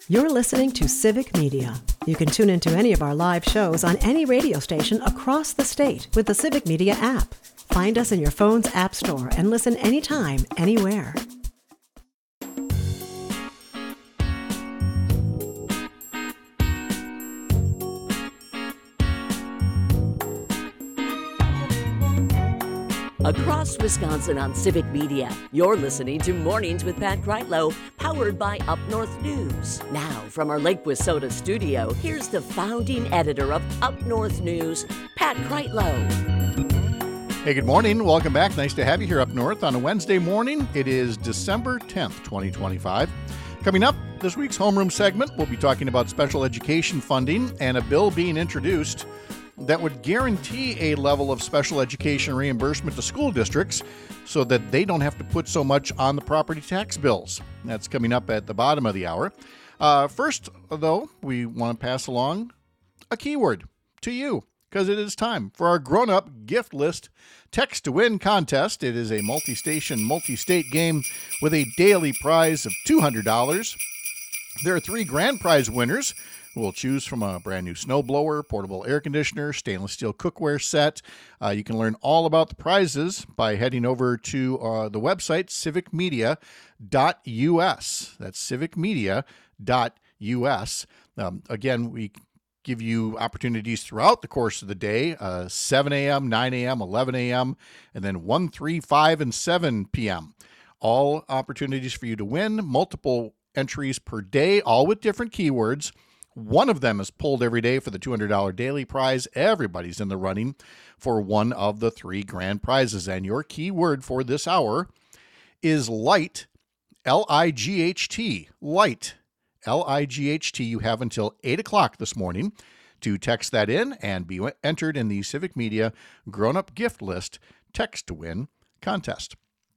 You're listening to Civic Media. You can tune into any of our live shows on any radio station across the state with the Civic Media app. Find us in your phone's app store and listen anytime, anywhere. Across Wisconsin on Civic Media, you're listening to Mornings with Pat Kreitlow, powered by Up North News. Now, from our Lake Wissota studio, here's the founding editor of Up North News, Pat Kreitlow. Hey, good morning. Welcome back. Nice to have you here up north on a Wednesday morning. It is December 10th, 2025. Coming up, this week's homeroom segment, we'll be talking about special education funding and a bill being introduced that would guarantee a level of special education reimbursement to school districts so that they don't have to put so much on the property tax bills. That's coming up at the bottom of the hour. First, though, we want to pass along a keyword to you because it is time for our grown-up gift list text to win contest. It is a multi-station, multi-state game with a daily prize of $200. There are 3 grand prize winners. We'll choose from a brand new snowblower, portable air conditioner, stainless steel cookware set. You can learn all about the prizes by heading over to the website, civicmedia.us. That's civicmedia.us. Again, we give you opportunities throughout the course of the day, 7 a.m., 9 a.m., 11 a.m., and then 1, 3, 5, and 7 p.m. All opportunities for you to win, multiple entries per day, all with different keywords. One of them is pulled every day for the $200 daily prize. Everybody's in the running for one of the 3 grand prizes. And your keyword for this hour is light, L-I-G-H-T, light, L-I-G-H-T. You have until 8 o'clock this morning to text that in and be entered in the Civic Media Grown-Up Gift List Text to Win contest.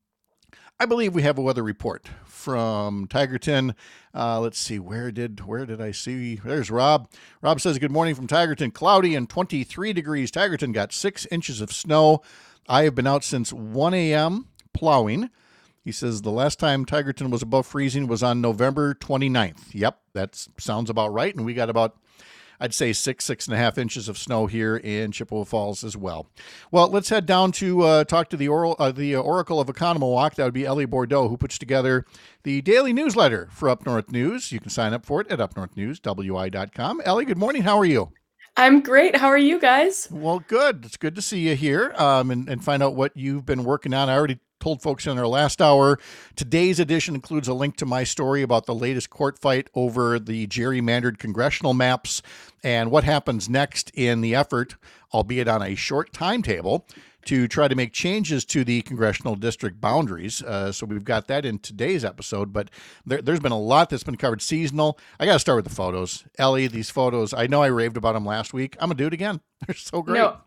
I believe we have a weather report from Tigerton. Let's see, where did I see? There's Rob. Rob says, good morning from Tigerton. Cloudy and 23 degrees. Tigerton got 6 inches of snow. I have been out since 1 a.m. plowing. He says the last time Tigerton was above freezing was on November 29th. Yep, that sounds about right. And we got about, I'd say 6.5 inches of snow here in Chippewa Falls as well. Well, let's head down to talk to the Oracle of Economowalk. That would be Ellie Bordeaux, who puts together the daily newsletter for Up North News. You can sign up for it at upnorthnewswi.com. Ellie, good morning. How are you? I'm great. How are you guys? Well, good. It's good to see you here and find out what you've been working on. I already told folks in our last hour, today's edition includes a link to my story about the latest court fight over the gerrymandered congressional maps and what happens next in the effort, albeit on a short timetable, to try to make changes to the congressional district boundaries. So we've got that in today's episode, but there's been a lot that's been covered seasonal. I got to start with the photos. Ellie, these photos, I know I raved about them last week. I'm going to do it again. They're so great. No,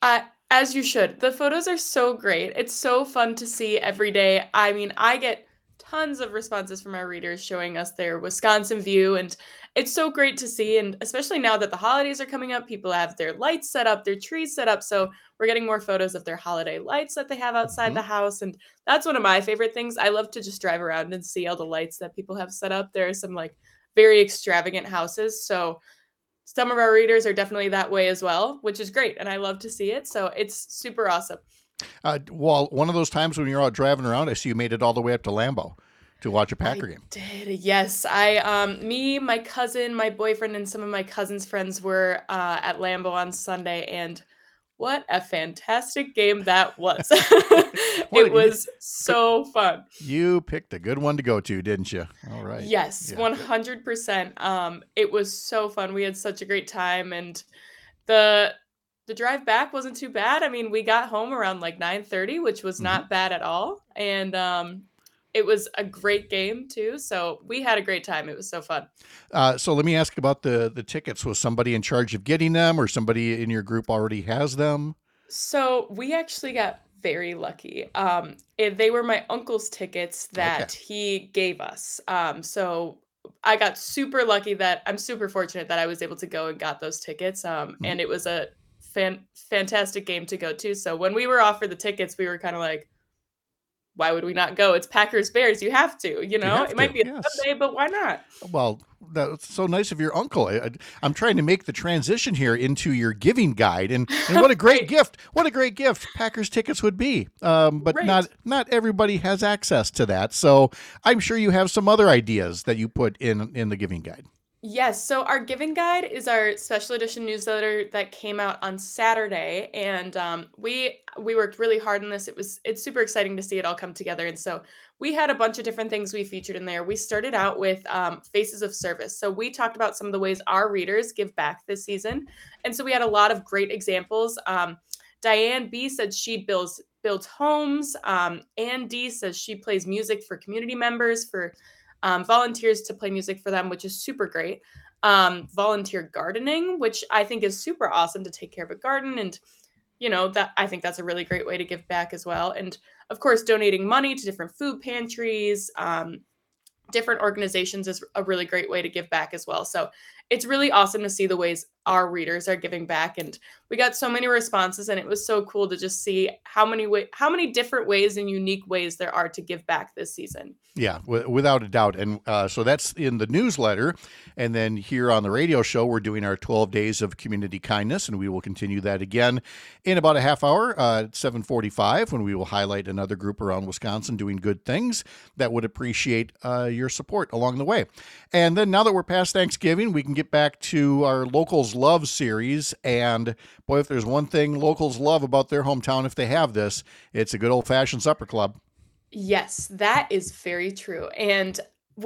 as you should. The photos are so great. It's so fun to see every day. I mean, I get tons of responses from our readers showing us their Wisconsin view, and it's so great to see. And especially now that the holidays are coming up, people have their lights set up, their trees set up. So we're getting more photos of their holiday lights that they have outside the house. And that's one of my favorite things. I love to just drive around and see all the lights that people have set up. There are some like very extravagant houses. So some of our readers are definitely that way as well, which is great. And I love to see it. So it's super awesome. Well, one of those times when you're out driving around, I see you made it all the way up to Lambeau to watch a Packer game. Did, yes. Me, my cousin, my boyfriend, and some of my cousin's friends were at Lambeau on Sunday, and what a fantastic game that was. It was so fun. You picked a good one to go to, didn't you? All right. Yes, yeah. 100%. It was so fun. We had such a great time, and the drive back wasn't too bad. I mean, we got home around like 9:30, which was not bad at all. And it was a great game too. So we had a great time. It was so fun. So let me ask about the tickets. Was somebody in charge of getting them, or somebody in your group already has them? So we actually got very lucky. They were my uncle's tickets that he gave us. So I got super lucky that I'm super fortunate that I was able to go and got those tickets. And it was a fantastic game to go to. So when we were offered the tickets, we were kind of like, why would we not go? It's Packers Bears. You have to, you know, it might be a Sunday, but why not? Well, that's so nice of your uncle. I'm trying to make the transition here into your giving guide, and what a great gift! What a great gift Packers tickets would be. But Right. not everybody has access to that. So I'm sure you have some other ideas that you put in the giving guide. Yes, so our Giving Guide is our special edition newsletter that came out on Saturday, and we worked really hard on this. It's super exciting to see it all come together, and so we had a bunch of different things we featured in there. We started out with Faces of Service, so we talked about some of the ways our readers give back this season, and so we had a lot of great examples. Diane B said she builds homes. Ann D says she plays music for community members for volunteers to play music for them, which is super great. Volunteer gardening, which I think is super awesome to take care of a garden. And, that I think that's a really great way to give back as well. And of course, donating money to different food pantries, different organizations is a really great way to give back as well. So it's really awesome to see the ways our readers are giving back. And we got so many responses, and it was so cool to just see how many different ways and unique ways there are to give back this season. Yeah, without a doubt. And so that's in the newsletter. And then here on the radio show, we're doing our 12 days of community kindness, and we will continue that again in about a half hour at 7:45, when we will highlight another group around Wisconsin doing good things that would appreciate your support along the way. And then now that we're past Thanksgiving, we can get back to our Locals Love series. And boy, if there's one thing locals love about their hometown, if they have this, it's a good old-fashioned supper club. Yes, that is very true. And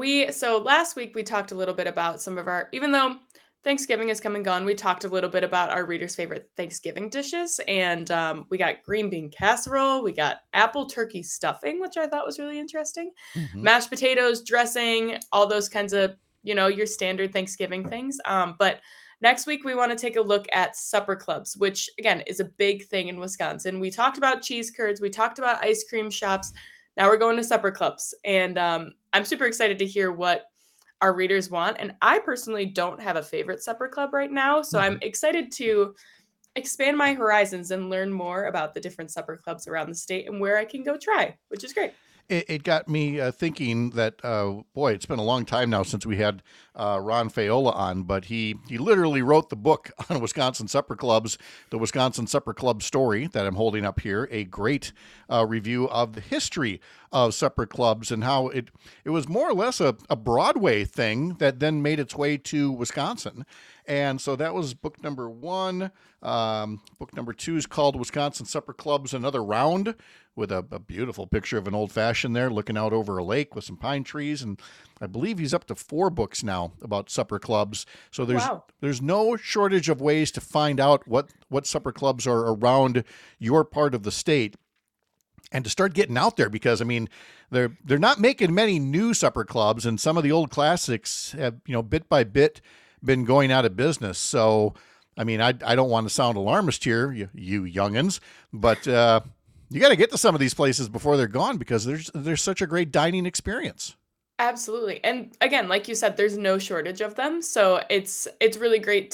so last week we talked a little bit about some of even though Thanksgiving is come and gone, we talked a little bit about our readers' favorite Thanksgiving dishes. And we got green bean casserole, we got apple turkey stuffing, which I thought was really interesting, mashed potatoes, dressing, all those kinds of, your standard Thanksgiving things. But next week, we want to take a look at supper clubs, which again is a big thing in Wisconsin. We talked about cheese curds, we talked about ice cream shops. Now we're going to supper clubs, and I'm super excited to hear what our readers want. And I personally don't have a favorite supper club right now, so I'm excited to expand my horizons and learn more about the different supper clubs around the state and where I can go try, which is great. It got me thinking that, boy, it's been a long time now since we had Ron Faiola on, but he literally wrote the book on Wisconsin supper clubs, the Wisconsin Supper Club Story, that I'm holding up here, a great review of the history of supper clubs and how it was more or less a Broadway thing that then made its way to Wisconsin. And so that was book number 1. Book number 2 is called Wisconsin Supper Clubs Another Round, with a beautiful picture of an old-fashioned there looking out over a lake with some pine trees. And I believe he's up to 4 books now about supper clubs. So there's no shortage of ways to find out what supper clubs are around your part of the state, and to start getting out there, because I mean, they're not making many new supper clubs, and some of the old classics have, bit by bit been going out of business. So, I mean, I don't want to sound alarmist here, you youngins, but you got to get to some of these places before they're gone, because there's such a great dining experience. Absolutely. And again, like you said, there's no shortage of them. So it's really great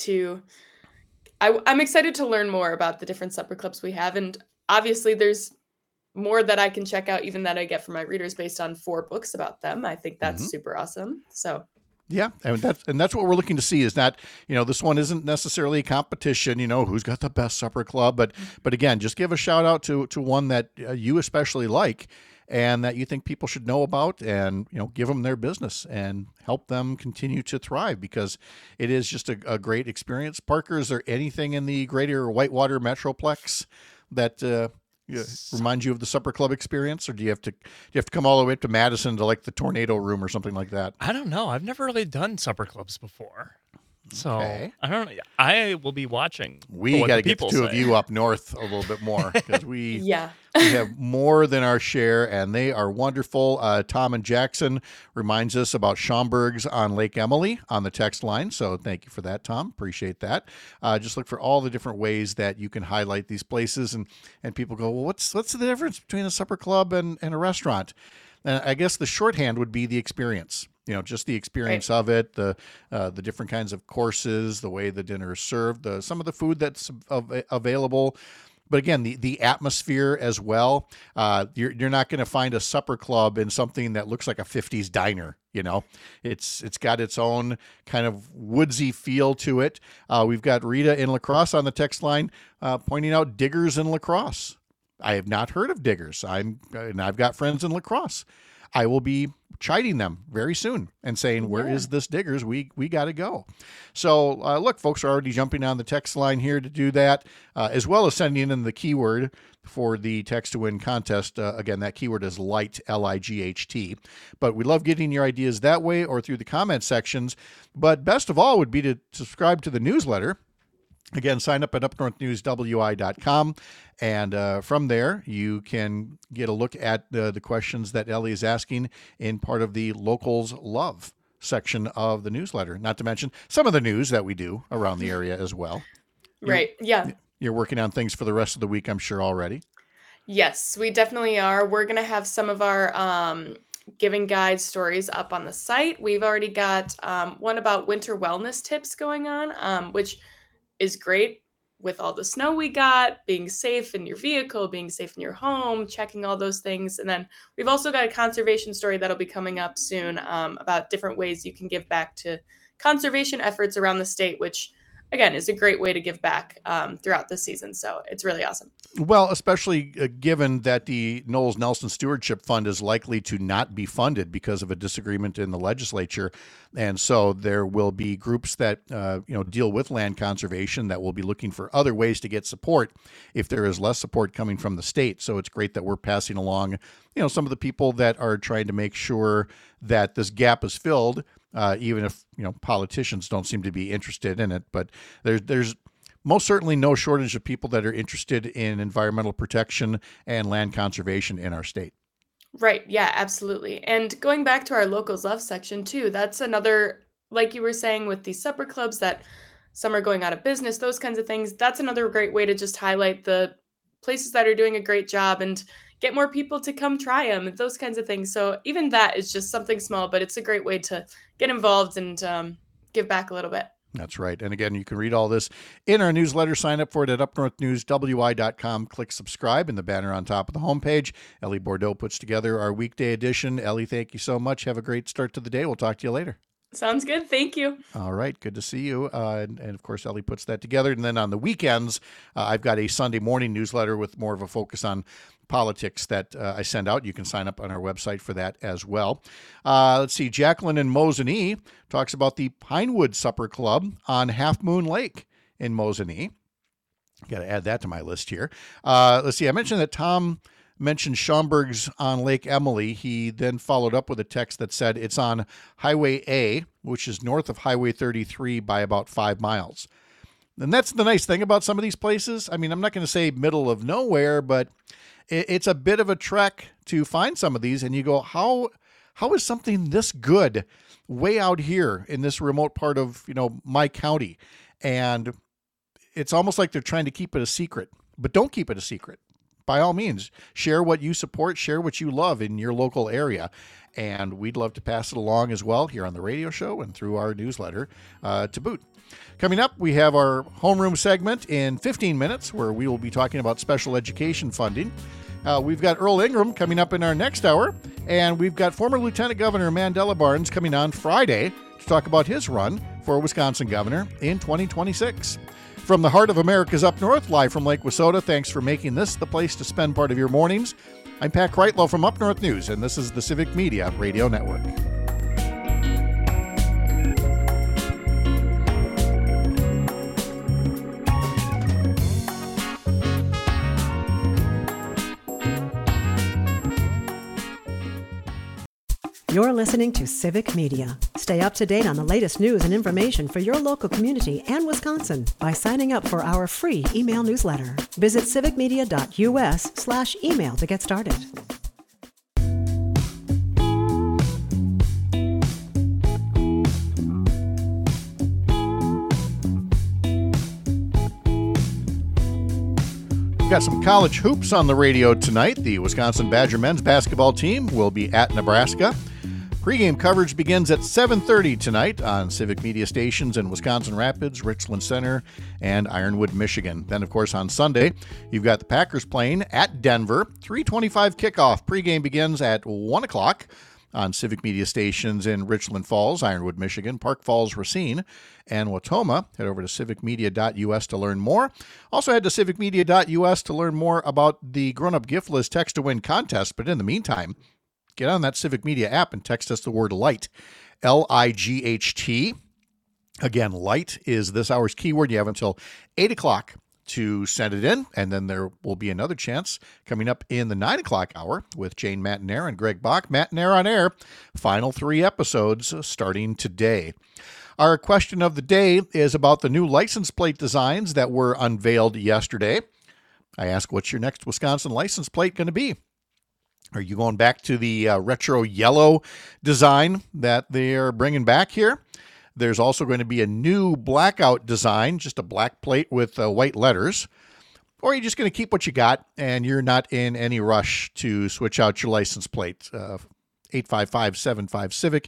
I'm excited to learn more about the different supper clubs we have. And obviously there's more that I can check out, even that I get from my readers based on 4 books about them. I think that's super awesome. So yeah, and that's what we're looking to see, is that, this one isn't necessarily a competition, who's got the best supper club, but again, just give a shout out to one that you especially like and that you think people should know about, and, give them their business and help them continue to thrive, because it is just a great experience. Parker, is there anything in the greater Whitewater Metroplex that remind you of the supper club experience, or do you have to come all the way up to Madison to like the Tornado Room or something like that? I don't know. I've never really done supper clubs before, so Okay. I don't know. I will be watching. We got got to get the 2 of you up north a little bit more, because we yeah. we have more than our share, and they are wonderful. Tom and Jackson reminds us about Schaumburg's on Lake Emily on the text line, so thank you for that, Tom. Appreciate that. Just look for all the different ways that you can highlight these places, and people go, well, what's the difference between a supper club and a restaurant? And I guess the shorthand would be the experience. Just the experience of it, the different kinds of courses, the way the dinner is served, some of the food that's available. But again, the atmosphere as well. You're not going to find a supper club in something that looks like a 50s diner. It's got its own kind of woodsy feel to it. We've got Rita in La Crosse on the text line pointing out Diggers in La Crosse. I have not heard of Diggers. And I've got friends in La Crosse. I will be chiding them very soon and saying, where is this Diggers? We got to go. So look, folks are already jumping on the text line here to do that, as well as sending in the keyword for the text to win contest. Again, that keyword is LIGHT, LIGHT. But we love getting your ideas that way or through the comment sections. But best of all would be to subscribe to the newsletter. Again, sign up at upnorthnewswi.com, and from there, you can get a look at the questions that Ellie is asking in part of the Locals Love section of the newsletter, not to mention some of the news that we do around the area as well. Right, yeah. You're working on things for the rest of the week, I'm sure, already. Yes, we definitely are. We're going to have some of our giving guide stories up on the site. We've already got one about winter wellness tips going on, which is great with all the snow we got, being safe in your vehicle, being safe in your home, checking all those things. And then we've also got a conservation story that'll be coming up soon about different ways you can give back to conservation efforts around the state, which again is a great way to give back throughout the season. So it's really awesome. Well, especially given that the Knowles Nelson Stewardship Fund is likely to not be funded because of a disagreement in the legislature. And so there will be groups that deal with land conservation that will be looking for other ways to get support if there is less support coming from the state. So it's great that we're passing along, some of the people that are trying to make sure that this gap is filled, even if, politicians don't seem to be interested in it. But there's most certainly no shortage of people that are interested in environmental protection and land conservation in our state. Right. Yeah, absolutely. And going back to our Locals Love section too, that's another, like you were saying with these supper clubs that some are going out of business, those kinds of things. That's another great way to just highlight the places that are doing a great job and get more people to come try them and those kinds of things. So even that is just something small, but it's a great way to get involved and give back a little bit. That's right. And again, you can read all this in our newsletter. Sign up for it at upnorthnewswi.com. Click subscribe in the banner on top of the homepage. Ellie Bordeaux puts together our weekday edition. Ellie, thank you so much. Have a great start to the day. We'll talk to you later. Sounds good. Thank you. All right. Good to see you. And of course, Ellie puts that together. And then on the weekends, I've got a Sunday morning newsletter with more of a focus on politics that I send out. You can sign up on our website for that as well. Let's see. Jacqueline in Mosinee talks about the Pinewood Supper Club on Half Moon Lake in Mosinee. Got to add that to my list here. Let's see. I mentioned that Tom mentioned Schaumburg's on Lake Emily. He then followed up with a text that said it's on Highway A, which is north of Highway 33 by about 5 miles. And that's the nice thing about some of these places. I mean, I'm not going to say middle of nowhere, but it's a bit of a trek to find some of these. And you go, how is something this good way out here in this remote part of, my county? And it's almost like they're trying to keep it a secret, but don't keep it a secret. By all means, share what you support, share what you love in your local area. And we'd love to pass it along as well here on the radio show and through our newsletter to boot. Coming up, we have our homeroom segment in 15 minutes where we will be talking about special education funding. We've got Earl Ingram coming up in our next hour, and we've got former Lieutenant Governor Mandela Barnes coming on Friday to talk about his run for Wisconsin governor in 2026. From the heart of America's Up North, live from Lake Wissota, thanks for making this the place to spend part of your mornings. I'm Pat Kreitlow from Up North News, and this is the Civic Media Radio Network. You're listening to Civic Media. Stay up to date on the latest news and information for your local community and Wisconsin by signing up for our free email newsletter. Visit civicmedia.us/email to get started. We've got some college hoops on the radio tonight. The Wisconsin Badger men's basketball team will be at Nebraska. Pre-game coverage begins at 7:30 tonight on Civic Media stations in Wisconsin Rapids, Richland Center, and Ironwood, Michigan. Then, of course, on Sunday, you've got the Packers playing at Denver. 3:25 kickoff. Pre-game begins at 1 o'clock on Civic Media stations in Richland Falls, Ironwood, Michigan, Park Falls, Racine, and Wautoma. Head over to civicmedia.us to learn more. Also head to civicmedia.us to learn more about the Grown Up Gift List Text to Win contest. But in the meantime, get on that Civic Media app and text us the word LIGHT, L-I-G-H-T. Again, LIGHT is this hour's keyword. You have until 8 o'clock to send it in, and then there will be another chance coming up in the 9 o'clock hour with Jane Matanair and Greg Bach. Matanair on Air, final 3 episodes starting today. Our question of the day is about the new license plate designs that were unveiled yesterday. I ask, what's your next Wisconsin license plate going to be? Are you going back to the retro yellow design that they're bringing back here? There's also going to be a new blackout design, just a black plate with white letters. Or are you just going to keep what you got and you're not in any rush to switch out your license plate? 855-75-CIVIC,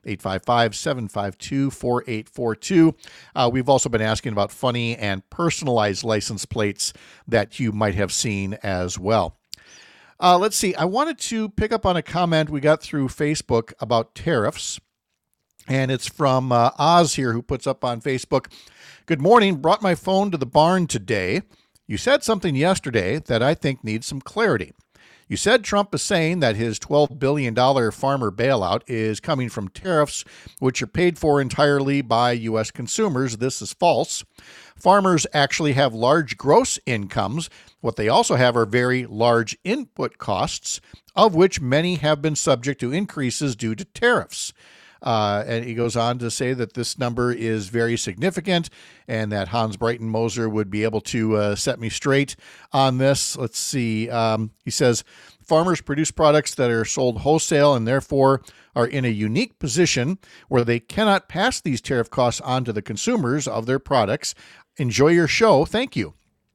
855-752-4842. We've also been asking about funny and personalized license plates that you might have seen as well. Let's see. I wanted to pick up on a comment we got through Facebook about tariffs, and it's from Oz here, who puts up on Facebook, "Good morning. Brought my phone to the barn today. You said something yesterday that I think needs some clarity. You said Trump is saying that his $12 billion farmer bailout is coming from tariffs, which are paid for entirely by U.S. consumers. This is false. Farmers actually have large gross incomes. What they also have are very large input costs, of which many have been subject to increases due to tariffs." And he goes on to say that this number is very significant and that Hans Breitenmoser would be able to set me straight on this. Let's see. He says, farmers produce products that are sold wholesale and therefore are in a unique position where they cannot pass these tariff costs on to the consumers of their products. Enjoy your show. Thank you.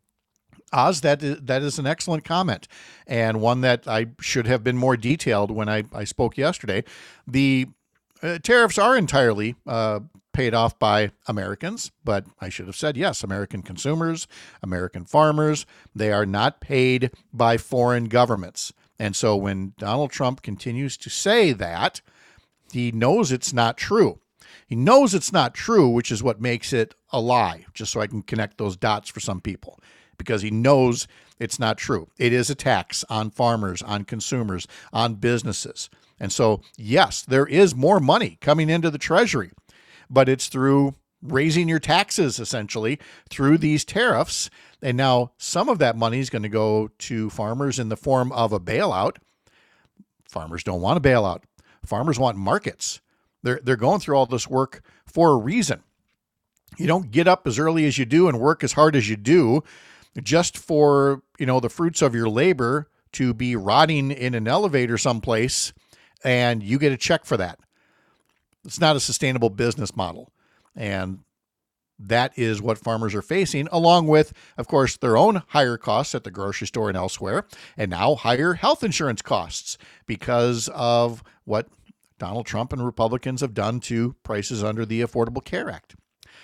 Oz, that is an excellent comment, and one that I should have been more detailed when I spoke yesterday. The tariffs are entirely paid off by Americans, but I should have said, yes, American consumers, American farmers. They are not paid by foreign governments. And so when Donald Trump continues to say that, he knows it's not true. He knows it's not true, which is what makes it a lie, just so I can connect those dots for some people, because he knows it's not true. It is a tax on farmers, on consumers, on businesses. And so, yes, there is more money coming into the Treasury, but it's through raising your taxes, essentially, through these tariffs. And now some of that money is going to go to farmers in the form of a bailout. Farmers don't want a bailout. Farmers want markets. They're going through all this work for a reason. You don't get up as early as you do and work as hard as you do just for, the fruits of your labor to be rotting in an elevator someplace, and you get a check for that. It's not a sustainable business model. And that is what farmers are facing, along with, of course, their own higher costs at the grocery store and elsewhere, and now higher health insurance costs because of what Donald Trump and Republicans have done to prices under the Affordable Care Act.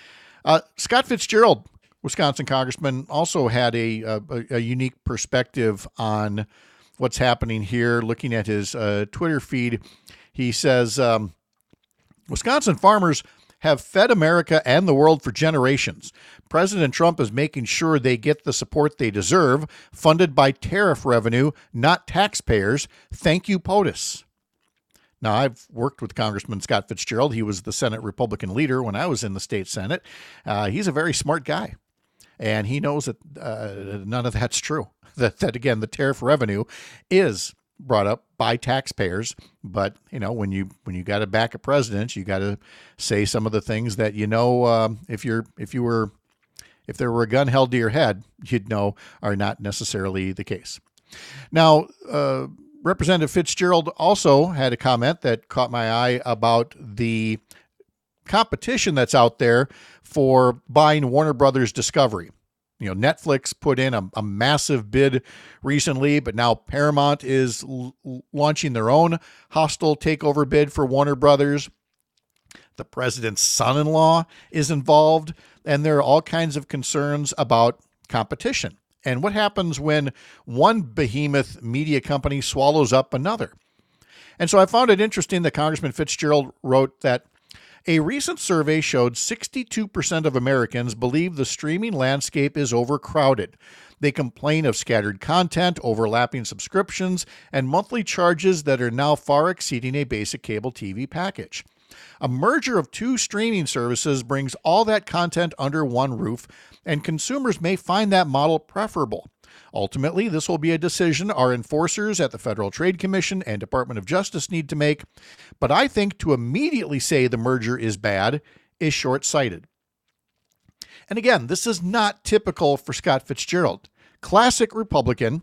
Scott Fitzgerald, Wisconsin congressman, also had a unique perspective on what's happening here. Looking at his Twitter feed, he says, Wisconsin farmers have fed America and the world for generations. President Trump is making sure they get the support they deserve, funded by tariff revenue, not taxpayers. Thank you, POTUS. Now, I've worked with Congressman Scott Fitzgerald. He was the Senate Republican leader when I was in the state Senate. He's a very smart guy, and he knows that none of that's true. That again, the tariff revenue is brought up by taxpayers. But when you got to back a president, you got to say some of the things that if there were a gun held to your head, you'd know are not necessarily the case. Now, Representative Fitzgerald also had a comment that caught my eye about the competition that's out there for buying Warner Brothers Discovery. Netflix put in a massive bid recently, but now Paramount is launching their own hostile takeover bid for Warner Brothers. The president's son-in-law is involved, and there are all kinds of concerns about competition. And what happens when one behemoth media company swallows up another? And so I found it interesting that Congressman Fitzgerald wrote that a recent survey showed 62% of Americans believe the streaming landscape is overcrowded. They complain of scattered content, overlapping subscriptions, and monthly charges that are now far exceeding a basic cable TV package. A merger of two streaming services brings all that content under one roof, and consumers may find that model preferable. Ultimately, this will be a decision our enforcers at the Federal Trade Commission and Department of Justice need to make, but I think to immediately say the merger is bad is short-sighted. And again, this is not typical for Scott Fitzgerald. Classic Republican,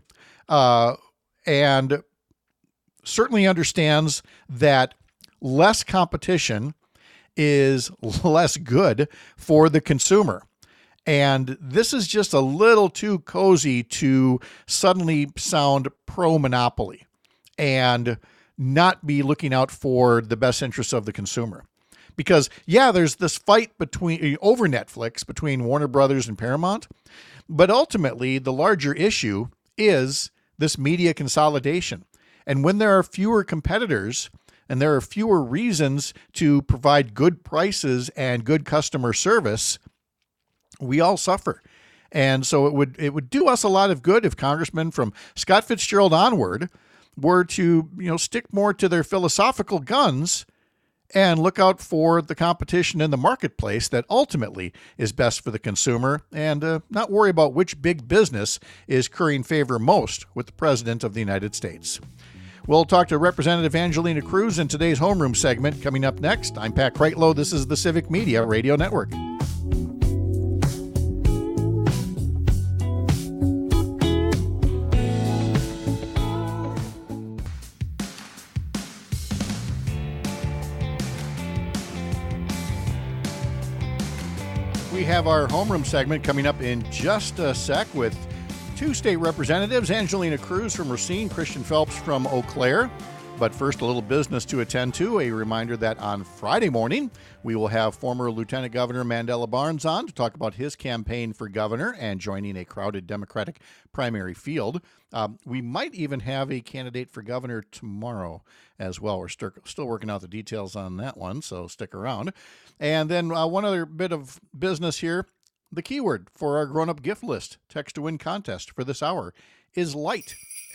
and certainly understands that less competition is less good for the consumer. And this is just a little too cozy to suddenly sound pro-monopoly and not be looking out for the best interests of the consumer. Because, yeah, there's this fight over Netflix between Warner Brothers and Paramount, but ultimately the larger issue is this media consolidation. And when there are fewer competitors and there are fewer reasons to provide good prices and good customer service, we all suffer. And so it would do us a lot of good if congressmen from Scott Fitzgerald onward were to, stick more to their philosophical guns and look out for the competition in the marketplace that ultimately is best for the consumer, and not worry about which big business is currying favor most with the President of the United States. We'll talk to Representative Angelina Cruz in today's Homeroom segment coming up next. I'm Pat Kreitlow. This is the Civic Media Radio Network. We have our homeroom segment coming up in just a sec with two state representatives, Angelina Cruz from Racine, Christian Phelps from Eau Claire. But first, a little business to attend to. A reminder that on Friday morning, we will have former Lieutenant Governor Mandela Barnes on to talk about his campaign for governor and joining a crowded Democratic primary field. We might even have a candidate for governor tomorrow as well. We're still working out the details on that one, so stick around. And then one other bit of business here. The keyword for our grown-up gift list text to win contest for this hour is LIGHT,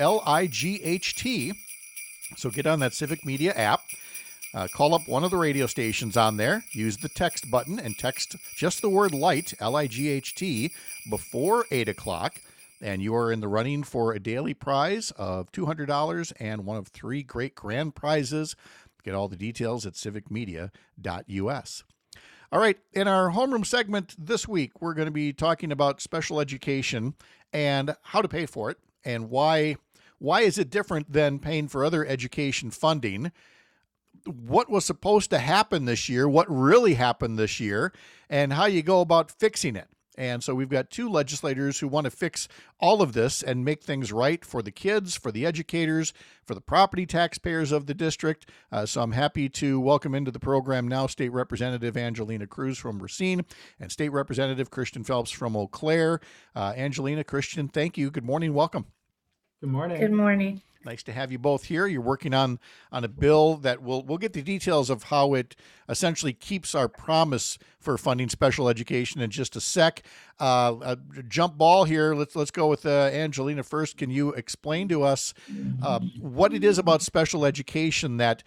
L-I-G-H-T. So get on that Civic Media app, call up one of the radio stations on there, use the text button, and text just the word LIGHT, L-I-G-H-T, before 8 o'clock, and you are in the running for a daily prize of $200 and one of 3 great grand prizes. Get all the details at civicmedia.us. All right, in our homeroom segment this week, we're going to be talking about special education and how to pay for it, and why is it different than paying for other education funding? What was supposed to happen this year, what really happened this year, and how you go about fixing it. And so we've got 2 legislators who want to fix all of this and make things right for the kids, for the educators, for the property taxpayers of the district. So I'm happy to welcome into the program now State Representative Angelina Cruz from Racine and State Representative Christian Phelps from Eau Claire. Angelina, Christian, thank you. Good morning. Welcome. Good morning. Good morning. Nice to have you both here. You're working on a bill that we'll get the details of how it essentially keeps our promise for funding special education in just a sec. A jump ball here. Let's go with Angelina first. Can you explain to us what it is about special education that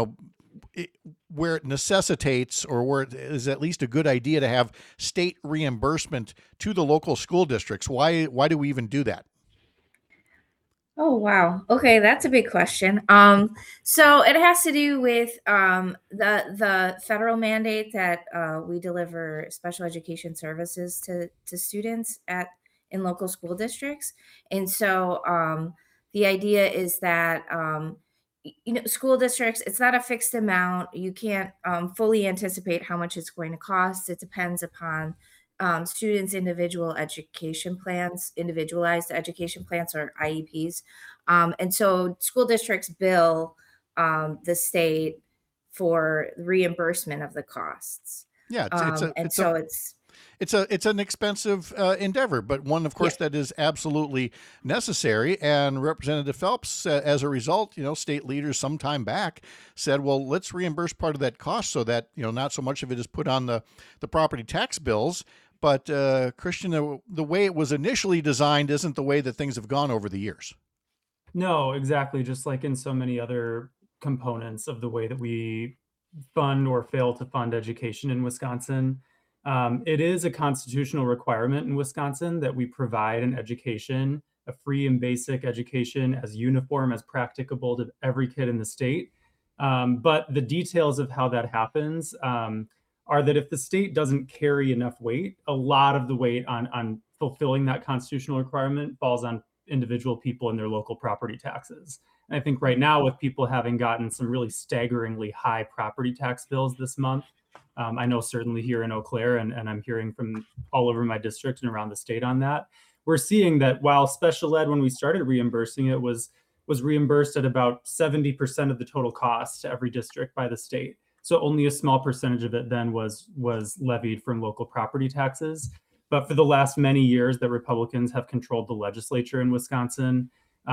where it necessitates, or where it is at least a good idea to have state reimbursement to the local school districts? Why do we even do that? Oh, wow. Okay, that's a big question. So it has to do with the federal mandate that we deliver special education services to students in local school districts. And so the idea is that school districts, it's not a fixed amount. You can't fully anticipate how much it's going to cost. It depends upon students' individual education plans, individualized education plans or IEPs. And so school districts bill the state for reimbursement of the costs. Yeah, And so it's it's an expensive endeavor, but one, of course, yeah. that is absolutely necessary. And Representative Phelps, as a result, state leaders some time back said, well, let's reimburse part of that cost so that not so much of it is put on the property tax bills. But Christian, the way it was initially designed isn't the way that things have gone over the years. No, exactly. Just like in so many other components of the way that we fund or fail to fund education in Wisconsin. It is a constitutional requirement in Wisconsin that we provide an education, a free and basic education, as uniform as practicable to every kid in the state. But the details of how that happens are that if the state doesn't carry enough weight, a lot of the weight on fulfilling that constitutional requirement falls on individual people and their local property taxes. And I think right now, with people having gotten some really staggeringly high property tax bills this month, I know certainly here in Eau Claire, and I'm hearing from all over my district and around the state on that, we're seeing that while special ed, when we started reimbursing it, was reimbursed at about 70% of the total cost to every district by the state. So only a small percentage of it then was levied from local property taxes. But for the last many years that Republicans have controlled the legislature in Wisconsin,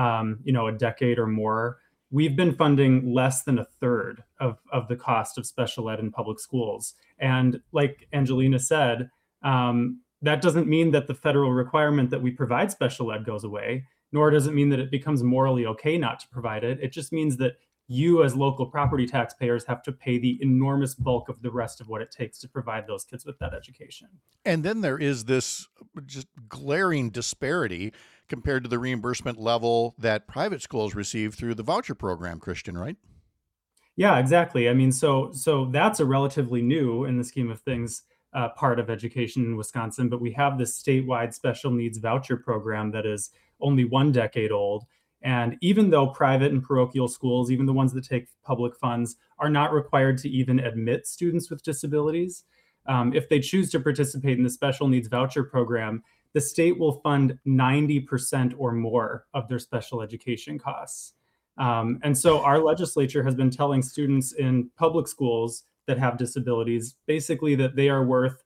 a decade or more, we've been funding less than a third of the cost of special ed in public schools. And like Angelina said, that doesn't mean that the federal requirement that we provide special ed goes away, nor does it mean that it becomes morally okay not to provide it. It just means that you as local property taxpayers have to pay the enormous bulk of the rest of what it takes to provide those kids with that education. And then there is this just glaring disparity compared to the reimbursement level that private schools receive through the voucher program, Christian, right? Yeah, exactly. I mean, so that's a relatively new, in the scheme of things, part of education in Wisconsin, but we have this statewide special needs voucher program that is only 1 decade old. And even though private and parochial schools, even the ones that take public funds, are not required to even admit students with disabilities, if they choose to participate in the special needs voucher program, the state will fund 90% or more of their special education costs. And so our legislature has been telling students in public schools that have disabilities, basically that they are worth,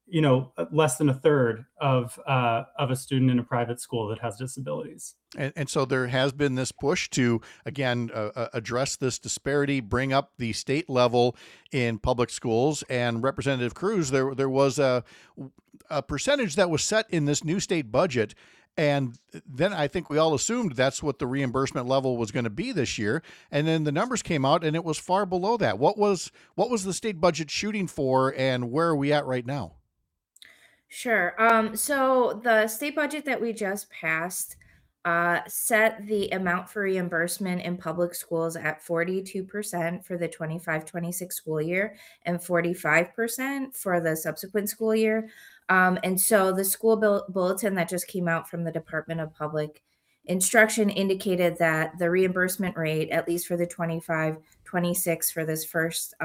less than a third of a student in a private school that has disabilities. And so there has been this push to, again, address this disparity, bring up the state level in public schools. And Representative Cruz, there was a percentage that was set in this new state budget. And then I think we all assumed that's what the reimbursement level was going to be this year. And then the numbers came out and it was far below that. What was the state budget shooting for, and where are we at right now? Sure. So the state budget that we just passed set the amount for reimbursement in public schools at 42% for the 25-26 school year and 45% for the subsequent school year. And so the school bulletin that just came out from the Department of Public Instruction indicated that the reimbursement rate, at least for the 25-26 for this first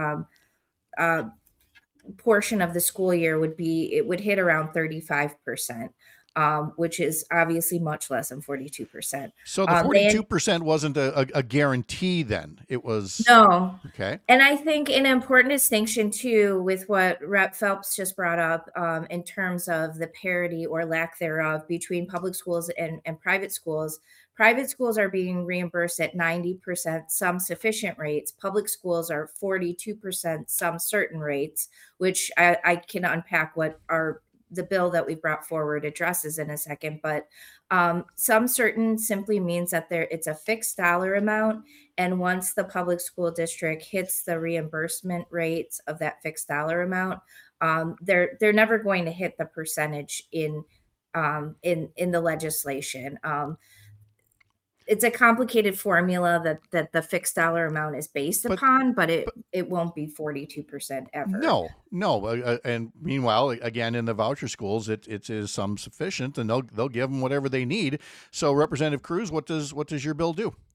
portion of the school year, would hit around 35%, which is obviously much less than 42%. So the 42% wasn't a guarantee then. It was no. Okay. And I think an important distinction too with what Rep. Phelps just brought up in terms of the parity or lack thereof between public schools and private schools. Private schools are being reimbursed at 90% some sufficient rates. Public schools are 42% some certain rates, which I can unpack what the bill that we brought forward addresses in a second. But some certain simply means that it's a fixed dollar amount. And once the public school district hits the reimbursement rates of that fixed dollar amount, they're never going to hit the percentage in the legislation. It's a complicated formula that the fixed dollar amount is based upon, but it won't be 42% ever. No. And meanwhile, again, in the voucher schools, it is some sufficient, and they'll give them whatever they need. So, Representative Cruz, what does your bill do?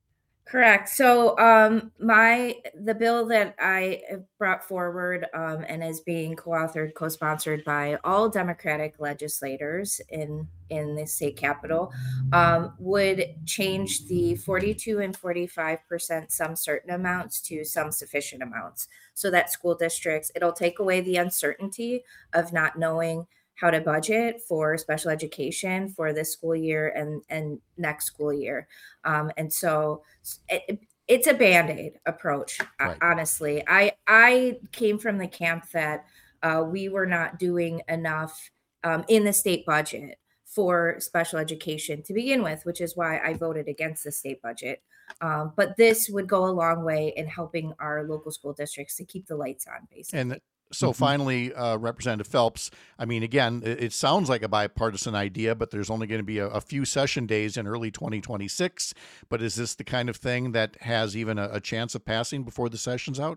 Correct. So the bill that I have brought forward and is being co-authored, co-sponsored by all Democratic legislators in the state capitol would change the 42 and 45% some certain amounts to some sufficient amounts. So that school districts, it'll take away the uncertainty of not knowing how to budget for special education for this school year and next school year. And so it's a band-aid approach. Right. Honestly, I came from the camp that we were not doing enough in the state budget for special education to begin with, which is why I voted against the state budget. But this would go a long way in helping our local school districts to keep the lights on, basically. And so finally, Representative Phelps, I mean, again, it sounds like a bipartisan idea, but there's only going to be a few session days in early 2026. But is this the kind of thing that has even a chance of passing before the session's out?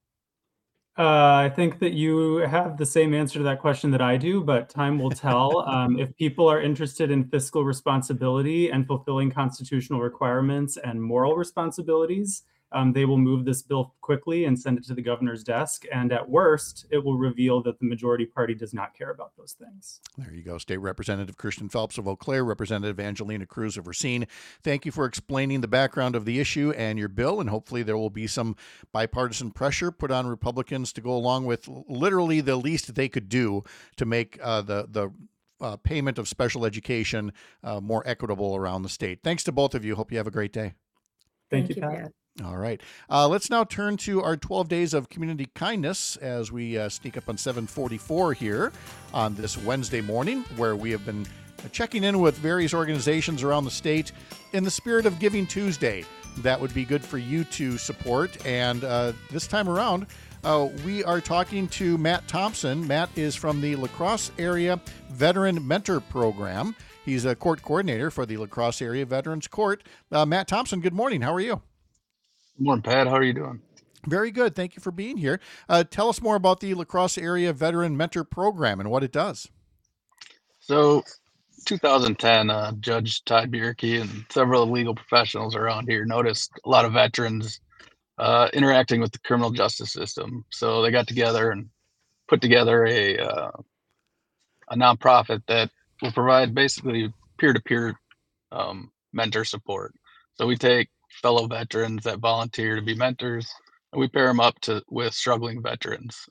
I think that you have the same answer to that question that I do, but time will tell. If people are interested in fiscal responsibility and fulfilling constitutional requirements and moral responsibilities, they will move this bill quickly and send it to the governor's desk. And at worst, it will reveal that the majority party does not care about those things. There you go. State Representative Kirsten Phelps of Eau Claire, Representative Angelina Cruz of Racine. Thank you for explaining the background of the issue and your bill. And hopefully there will be some bipartisan pressure put on Republicans to go along with literally the least they could do to make the payment of special education more equitable around the state. Thanks to both of you. Hope you have a great day. Thank you, Pat. All right. Let's now turn to our 12 days of community kindness as we sneak up on 7:44 here on this Wednesday morning, where we have been checking in with various organizations around the state in the spirit of Giving Tuesday. That would be good for you to support. And this time around, we are talking to Matt Thompson. Matt is from the La Crosse Area Veteran Mentor Program. He's a court coordinator for the La Crosse Area Veterans Court. Matt Thompson, good morning. How are you? Good morning, Pat. How are you doing? Very good. Thank you for being here. Tell us more about the La Crosse Area Veteran Mentor Program and what it does. So, 2010, Judge Todd Bierke and several legal professionals around here noticed a lot of veterans interacting with the criminal justice system. So they got together and put together a nonprofit that will provide basically peer-to-peer mentor support. So we take fellow veterans that volunteer to be mentors, and we pair them up with struggling veterans.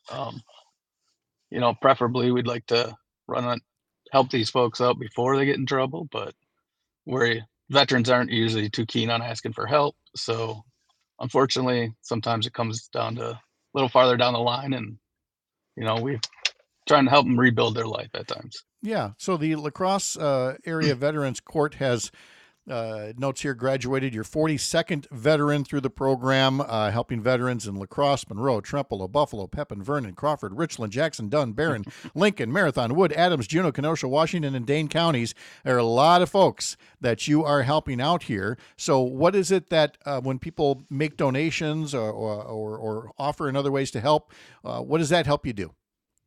Preferably we'd like to help these folks out before they get in trouble, but veterans aren't usually too keen on asking for help. So unfortunately, sometimes it comes down to a little farther down the line, and we're trying to help them rebuild their life at times. Yeah. So the La Crosse Area Veterans Court has notes here, graduated your 42nd veteran through the program, helping veterans in La Crosse, Monroe, Trempealeau, Buffalo, Pepin, Vernon, Crawford, Richland, Jackson, Dunn, Barron, Lincoln, Marathon, Wood, Adams, Juneau, Kenosha, Washington, and Dane counties. There are a lot of folks that you are helping out here. So what is it that when people make donations or offer in other ways to help, what does that help you do?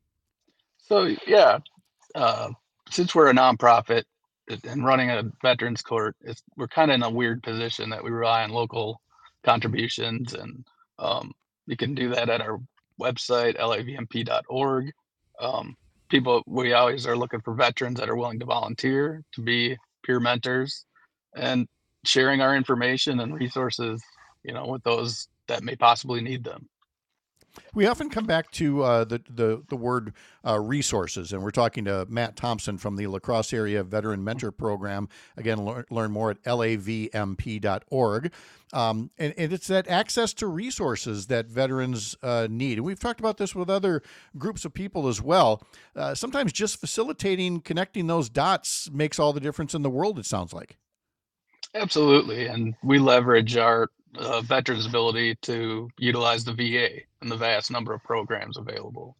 So, yeah, since we're a nonprofit and running a veterans court, we're kind of in a weird position that we rely on local contributions, and you can do that at our website, lavmp.org. We always are looking for veterans that are willing to volunteer to be peer mentors and sharing our information and resources, with those that may possibly need them. We often come back to the word resources, and we're talking to Matt Thompson from the La Crosse Area Veteran Mentor Program. Again, learn more at lavmp.org. And it's that access to resources that veterans need. And we've talked about this with other groups of people as well. Sometimes just facilitating, connecting those dots makes all the difference in the world, it sounds like. Absolutely. And we leverage our veterans' ability to utilize the VA and the vast number of programs available.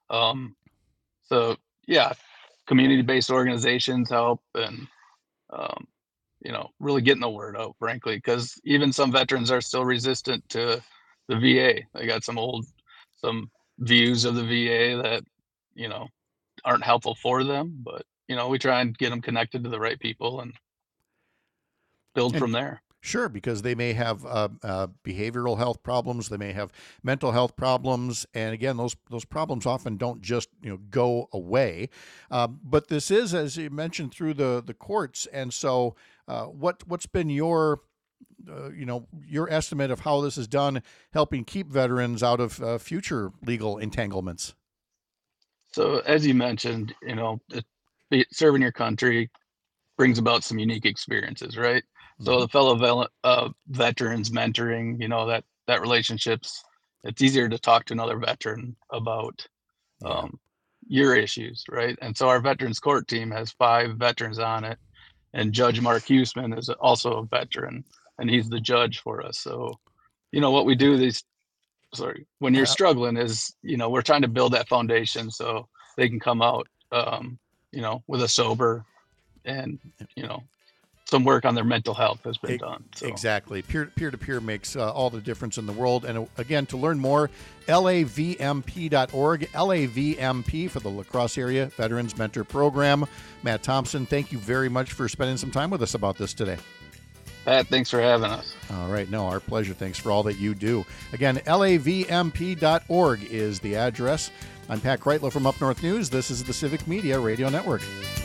Community-based organizations help, and really getting the word out, frankly, because even some veterans are still resistant to the VA. They got some views of the VA that aren't helpful for them, but we try and get them connected to the right people and build from there. Sure, because they may have behavioral health problems, they may have mental health problems, and again, those problems often don't just go away. But this is, as you mentioned, through the courts, and so what's been your your estimate of how this is done, helping keep veterans out of future legal entanglements? So as you mentioned, serving your country brings about some unique experiences, right? So the fellow veterans mentoring, that relationships, it's easier to talk to another veteran about your issues, right? And so our veterans court team has 5 veterans on it, and Judge Mark Huseman is also a veteran, and he's the judge for us. So, what we do when you're struggling is, we're trying to build that foundation so they can come out, with a sober and, some work on their mental health has been done. So. Exactly. Peer-to-peer makes all the difference in the world. And again, to learn more, lavmp.org, LAVMP for the La Crosse Area Veterans Mentor Program. Matt Thompson, thank you very much for spending some time with us about this today. Pat, thanks for having us. All right. No, our pleasure. Thanks for all that you do. Again, lavmp.org is the address. I'm Pat Kreitlow from Up North News. This is the Civic Media Radio Network.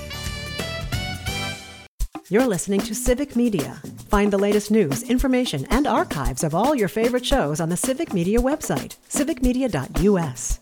You're listening to Civic Media. Find the latest news, information, and archives of all your favorite shows on the Civic Media website, civicmedia.us.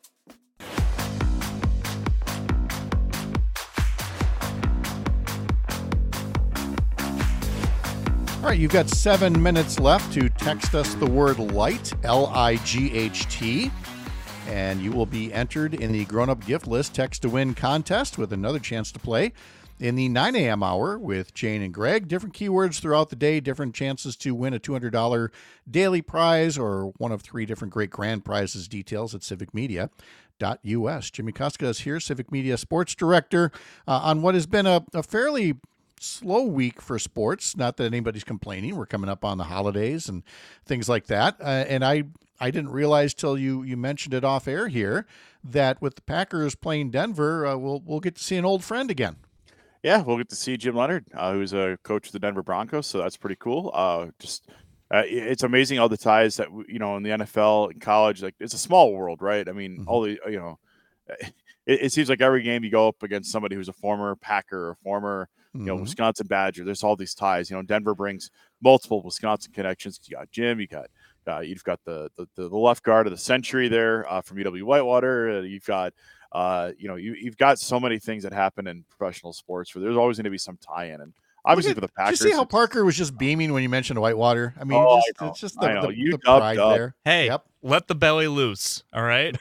All right, you've got 7 minutes left to text us the word LIGHT, L-I-G-H-T, and you will be entered in the Grown Up Gift List Text to Win contest with another chance to play in the 9 a.m. hour with Jane and Greg. Different keywords throughout the day, different chances to win a $200 daily prize or one of 3 different great grand prizes. Details at civicmedia.us. Jimmy Koska is here, Civic Media Sports Director, on what has been a fairly slow week for sports. Not that anybody's complaining. We're coming up on the holidays and things like that. And I didn't realize till you mentioned it off air here that with the Packers playing Denver, we'll get to see an old friend again. Yeah, we'll get to see Jim Leonhard, who's a coach of the Denver Broncos, so that's pretty cool. It's amazing all the ties that in the NFL and college. Like, it's a small world, right? I mean, all the it seems like every game you go up against somebody who's a former Packer or former Wisconsin Badger. There's all these ties. Denver brings multiple Wisconsin connections. You got Jim. You've got the left guard of the century there from UW-Whitewater. You've got. You've got so many things that happen in professional sports where there's always going to be some tie-in. And obviously for the Packers. Did you see how Parker was just beaming when you mentioned Whitewater? I mean, it's just the pride there. Hey, let the belly loose, all right?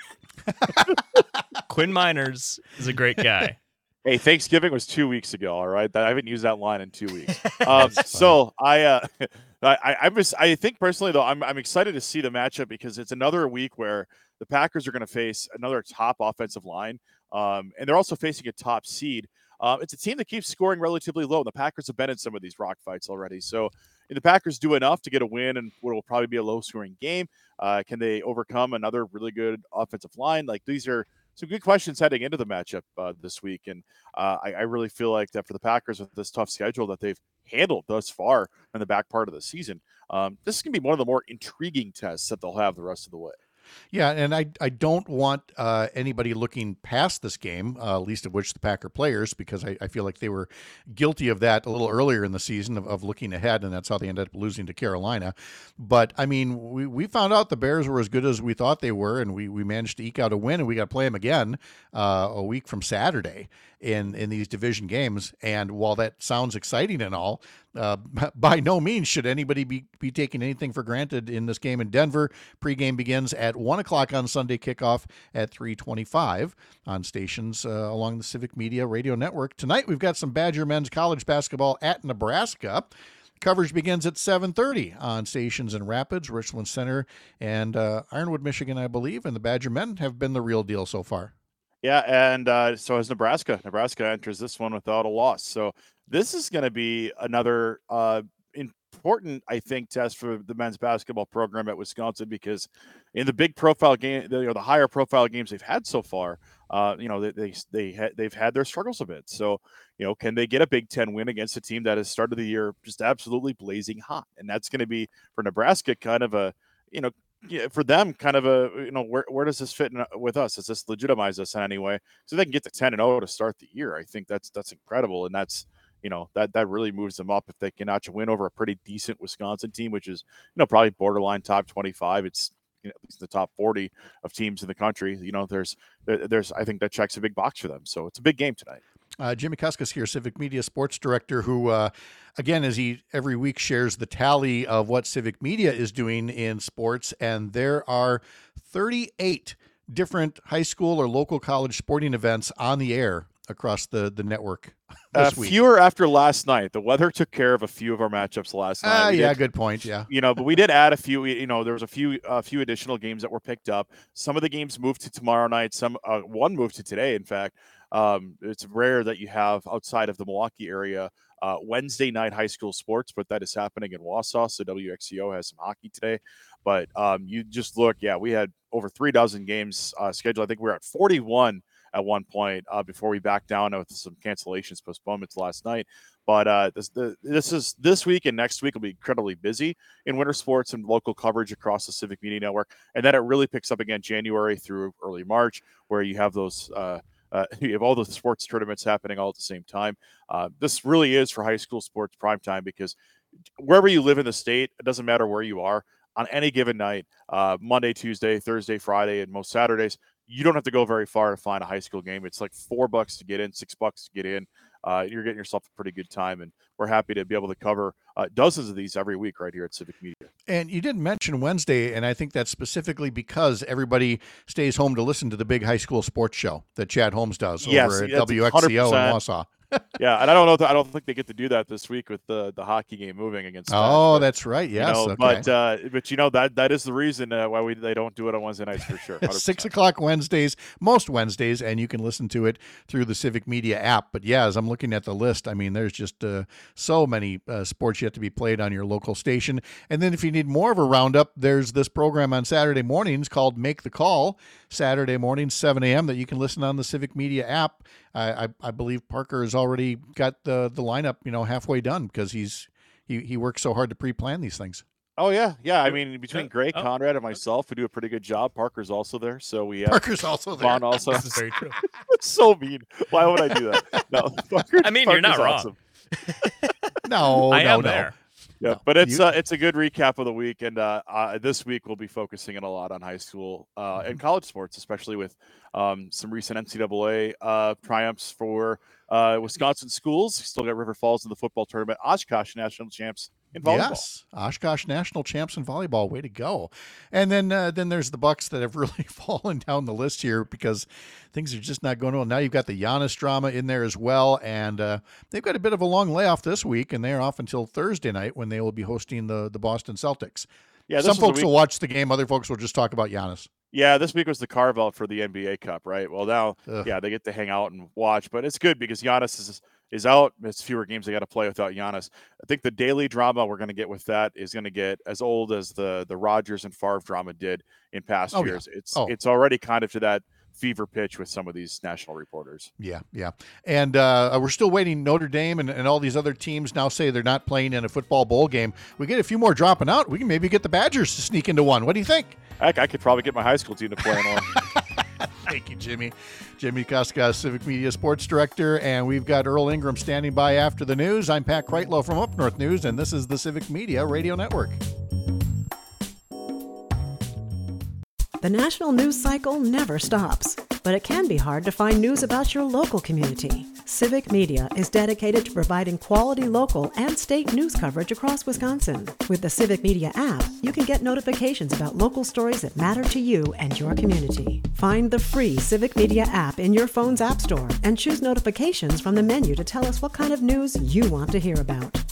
Quinn Miners is a great guy. Hey, Thanksgiving was 2 weeks ago, all right? I haven't used that line in 2 weeks. So I think personally, though, I'm excited to see the matchup because it's another week where the Packers are going to face another top offensive line, and they're also facing a top seed. It's a team that keeps scoring relatively low, and the Packers have been in some of these rock fights already. So the Packers do enough to get a win and what will probably be a low-scoring game. Can they overcome another really good offensive line? Like, these are some good questions heading into the matchup this week, and I really feel like that for the Packers with this tough schedule that they've handled thus far in the back part of the season, this is going to be one of the more intriguing tests that they'll have the rest of the way. Yeah, and I don't want anybody looking past this game, least of which the Packer players, because I feel like they were guilty of that a little earlier in the season of looking ahead, and that's how they ended up losing to Carolina. But, I mean, we found out the Bears were as good as we thought they were, and we managed to eke out a win, and we got to play them again a week from Saturday in these division games. And while that sounds exciting and all, by no means should anybody be taking anything for granted in this game in Denver. Pregame begins at 1 o'clock on Sunday, kickoff at 3:25 on stations along the Civic Media Radio Network. Tonight, we've got some Badger men's college basketball at Nebraska. Coverage begins at 7:30 on stations in Rapids, Richland Center, and Ironwood, Michigan, I believe. And the Badger men have been the real deal so far. Yeah, and so has Nebraska. Nebraska enters this one without a loss. So this is going to be another important, I think, test for the men's basketball program at Wisconsin, because in the big profile game, the higher profile games they've had so far, they've had their struggles a bit. So, can they get a Big Ten win against a team that has started the year just absolutely blazing hot? And that's going to be for Nebraska kind of a, for them kind of a, where does this fit in with us? Does this legitimize us in any way? So they can get to 10-0 to start the year. I think that's incredible, and that's that really moves them up if they can notch a win over a pretty decent Wisconsin team, which is probably borderline top 25. It's at least the top 40 of teams in the country. There's I think that checks a big box for them. So it's a big game tonight. Jimmy Kuskas here, Civic Media Sports Director, who, again, as he every week shares the tally of what Civic Media is doing in sports, and there are 38 different high school or local college sporting events on the air across the network this week. Fewer after last night. The weather took care of a few of our matchups last night. Good point. Yeah. But we did add a few, there was a few additional games that were picked up. Some of the games moved to tomorrow night. One moved to today. In fact, it's rare that you have outside of the Milwaukee area Wednesday night high school sports, but that is happening in Wausau. So WXCO has some hockey today. But you just look, we had over 3 dozen games scheduled. I think we were at 41 at one point before we backed down with some cancellations, postponements last night. But this week and next week will be incredibly busy in winter sports and local coverage across the Civic Media Network. And then it really picks up again January through early March, where you have those you have all the sports tournaments happening all at the same time. This really is for high school sports primetime, because wherever you live in the state, it doesn't matter where you are, on any given night, Monday, Tuesday, Thursday, Friday, and most Saturdays, you don't have to go very far to find a high school game. It's like $4 to get in, $6 to get in. You're getting yourself a pretty good time, and we're happy to be able to cover dozens of these every week right here at Civic Media. And you didn't mention Wednesday, and I think that's specifically because everybody stays home to listen to the big high school sports show that Chad Holmes does over at WXCO in Wausau. Yeah, and I don't know. I don't think they get to do that this week with the hockey game moving against. Oh, that's right. Yes, okay. But that is the reason why they don't do it on Wednesday nights for sure. 100%. 6 o'clock Wednesdays, most Wednesdays, and you can listen to it through the Civic Media app. But as I'm looking at the list, I mean, there's just so many sports yet to be played on your local station. And then if you need more of a roundup, there's this program on Saturday mornings called Make the Call, Saturday mornings, 7 a.m. that you can listen on the Civic Media app. I believe Parker has already got the lineup, halfway done, because he works so hard to pre-plan these things. Oh yeah. I mean, between Greg, Conrad, and myself, we do a pretty good job. Parker's also there, so we have Parker's also there. Vaughn also. This is very true. It's so mean. Why would I do that? No, you're not wrong. Awesome. No, I am there. Yeah, but it's a good recap of the week, and this week we'll be focusing a lot on high school and college sports, especially with some recent NCAA triumphs for Wisconsin schools. Still got River Falls in the football tournament. Oshkosh national champs in volleyball. Yes, Oshkosh national champs in volleyball. Way to go! And then there's the Bucks that have really fallen down the list here because things are just not going well. Now you've got the Giannis drama in there as well, and they've got a bit of a long layoff this week, and they're off until Thursday night when they will be hosting the Boston Celtics. Yeah, some folks will watch the game. Other folks will just talk about Giannis. Yeah, this week was the carve-out for the NBA Cup, right? Well, now, they get to hang out and watch, but it's good because Giannis is out. It's fewer games they got to play without Giannis. I think the daily drama we're going to get with that is going to get as old as the Rodgers and Favre drama did in past years. Yeah. It's already kind of to that fever pitch with some of these national reporters. Yeah. And we're still waiting. Notre Dame and all these other teams now say they're not playing in a football bowl game. We get a few more dropping out. We can maybe get the Badgers to sneak into one. What do you think? Heck, I could probably get my high school team to play in one. Thank you, Jimmy. Jimmy Kuskas, Civic Media Sports Director, and we've got Earl Ingram standing by after the news. I'm Pat Kreitlow from Up North News, and this is the Civic Media Radio Network. The national news cycle never stops, but it can be hard to find news about your local community. Civic Media is dedicated to providing quality local and state news coverage across Wisconsin. With the Civic Media app, you can get notifications about local stories that matter to you and your community. Find the free Civic Media app in your phone's app store and choose notifications from the menu to tell us what kind of news you want to hear about.